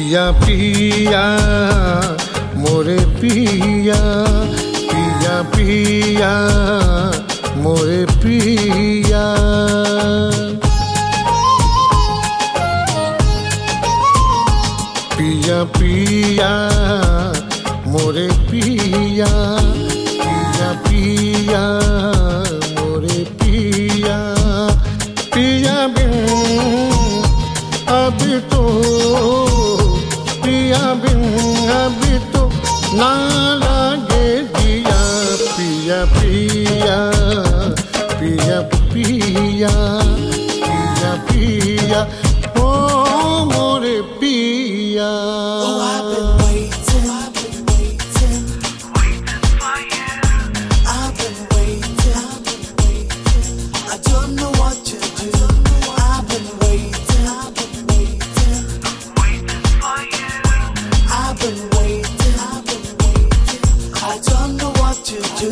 पिया पिया मोरे पिया, पिया पिया मोरे पिया। पिया पिया मोरे पिया, पिया पिया मोरे पिया। पिया बिन अभी तो, पिया बिन अभी तो ना लागे दिया। पिया पिया पिया पिया पिया पिया ओ मोरे पिया। Oh, I've been waiting, waiting for you. I've been waiting, I don't know what to do. I've been waiting, for you. I've been waiting, I don't know what to do.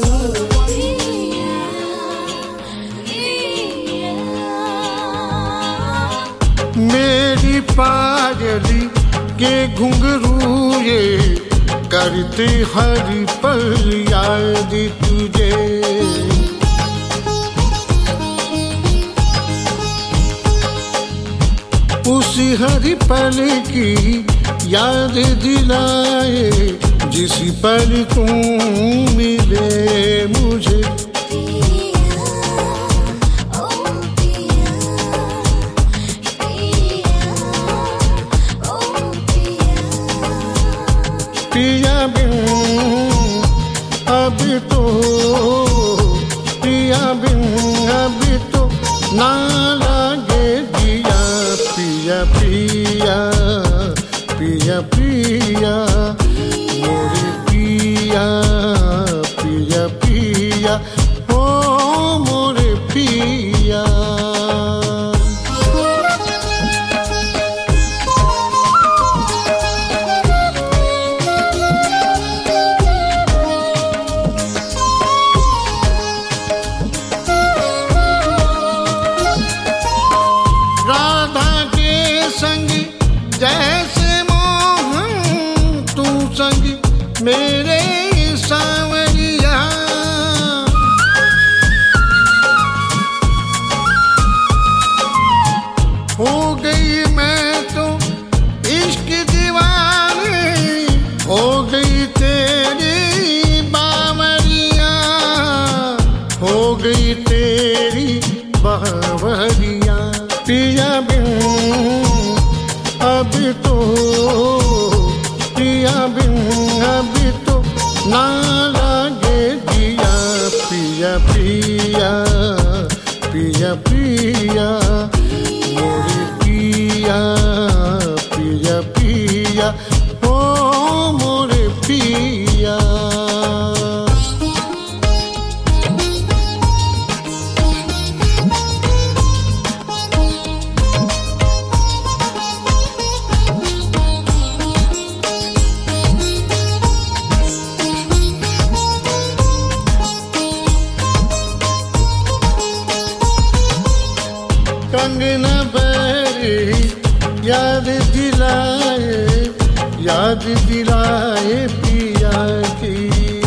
मेरी पागली के घुंघरू ये करते हर पल याद तुझे। उसी हर पल की याद दिलाए जिस पल तुम मिले मुझे। पिया बिन अभी तो, पिया बिन अभी तो ना लागे दिया। पिया पिया पिया पिया मोरे पिया, पिया पिया ओ मोरे पिया। राधा के संग जैसे मोहन तू संग मेरे सांवरिया। हो गई मैं तो इश्क दीवानी, हो गई तेरी बावरिया, हो गई तेरी बावरिया। पिया बिन अभी तो, पिया बिन अभी तो ना लागे दिया। पिया पिया पिया पिया मोरे पिया, पिया पिया ओ मोरे पिया। कंगना बहरे याद दिलाए पिया की।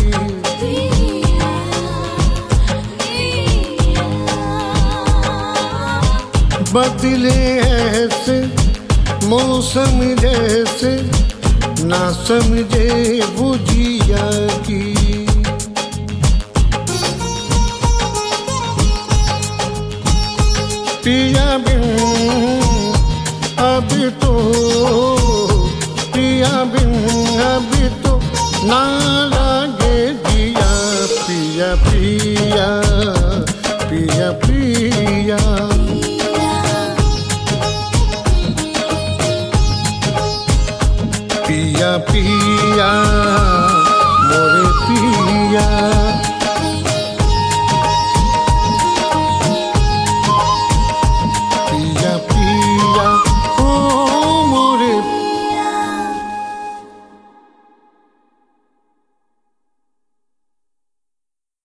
बदले ऐसे मौसम जैसे ना समझे बुझिया की। पिया बिन अभी तो, पिया बिन अभी तो ना लागे दिया। पिया पिया पिया पिया पिया पिया मोरे पिया।